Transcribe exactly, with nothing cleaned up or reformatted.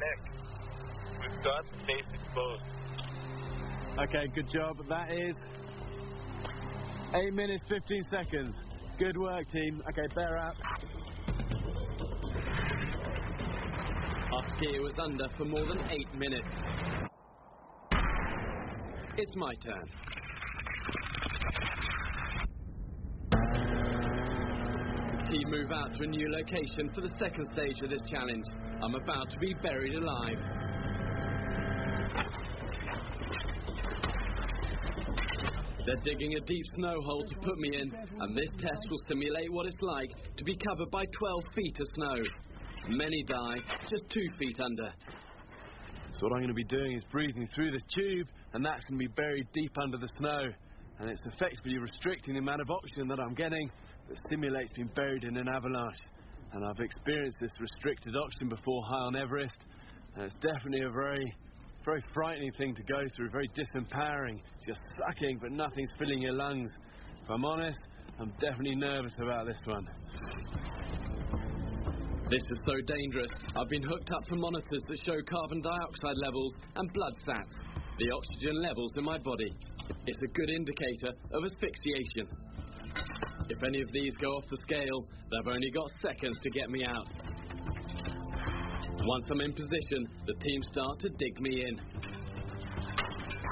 neck. We've got the face exposed. Okay, good job. That is eight minutes, fifteen seconds. Good work, team. Okay, bear up. Our skier was under for more than eight minutes. It's my turn. Team move out to a new location for the second stage of this challenge. I'm about to be buried alive. They're digging a deep snow hole to put me in, and this test will simulate what it's like to be covered by twelve feet of snow. Many die just two feet under. So what I'm going to be doing is breathing through this tube, and that's going to be buried deep under the snow. And it's effectively restricting the amount of oxygen that I'm getting that simulates being buried in an avalanche. And I've experienced this restricted oxygen before high on Everest, and it's definitely a very, very frightening thing to go through, very disempowering. It's just sucking, but nothing's filling your lungs. If I'm honest, I'm definitely nervous about this one. This is so dangerous. I've been hooked up to monitors that show carbon dioxide levels and blood sats, the oxygen levels in my body. It's a good indicator of asphyxiation. If any of these go off the scale, they've only got seconds to get me out. Once I'm in position, the team start to dig me in.